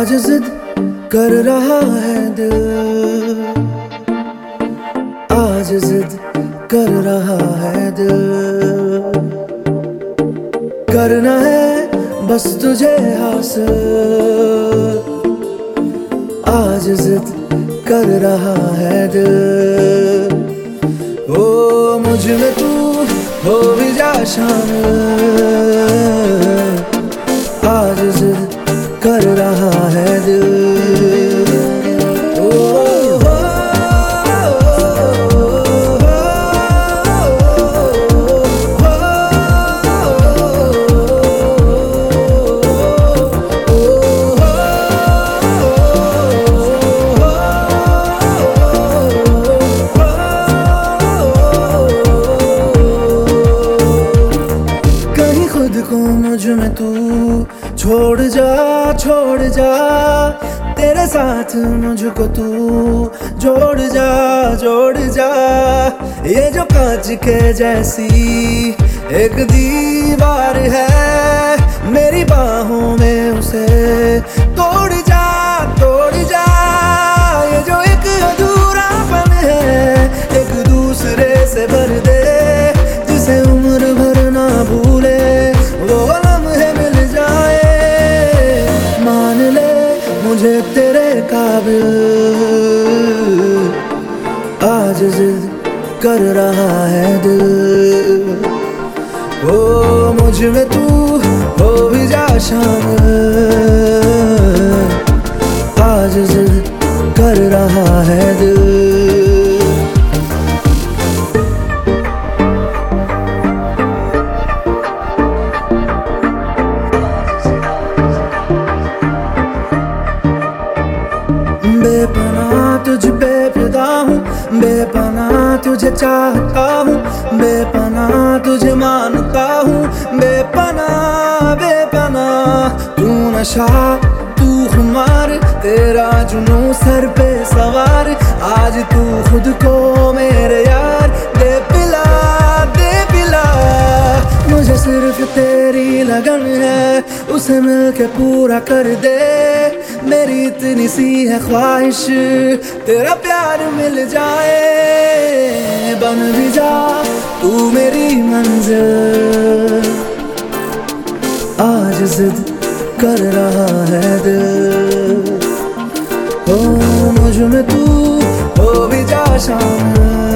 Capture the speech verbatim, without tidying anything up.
आज जिद कर रहा है दिल, आज जिद कर रहा है दिल। करना है बस तुझे हासिल, आज जिद कर रहा है दिल। ओ मुझ में तू हो भी जा शामिल, आज जिद कर रहा है दिल। ओ, हो, कहीं खुद को मुझ में तू छोड़ जा, छोड़ जा, तेरे साथ मुझको तू जोड़ जा, जोड़ जा। ये जो कांच के जैसी एक दीवार है, मेरी बाहों में उसे तोड़ जा, तोड़ जा। ये जो एक अधूरापन है, एक दूसरे से भर दे, जिसे उम्र भर ना भूले वो लम्हे मिल जाए। मान ले मुझे तेरे काबिल, आज जिद कर रहा है दिल। ओ मुझ में तू हो भी जा शामिल, आज जिद कर रहा है दिल। बेपनाह तुझ पे फिदा हूँ, बेपनाह तुझे चाहता हूँ, बेपनाह तुझे मानता हूँ, बेपनाह बेपनाह। तू नशा तू खुमार, तेरा जुनून सर पे सवार, आज तू खुद को मेरे यार दे पिला, दे पिला। मुझे सिर्फ तेरी लगन है, उसे मिलके पूरा कर दे। मेरी इतनी सी है ख्वाहिश, तेरा प्यार मिल जाए। बन भी जा तू मेरी मंजिल, आज जिद कर रहा है दिल। हो मुझ में तू हो भी जा शामिल,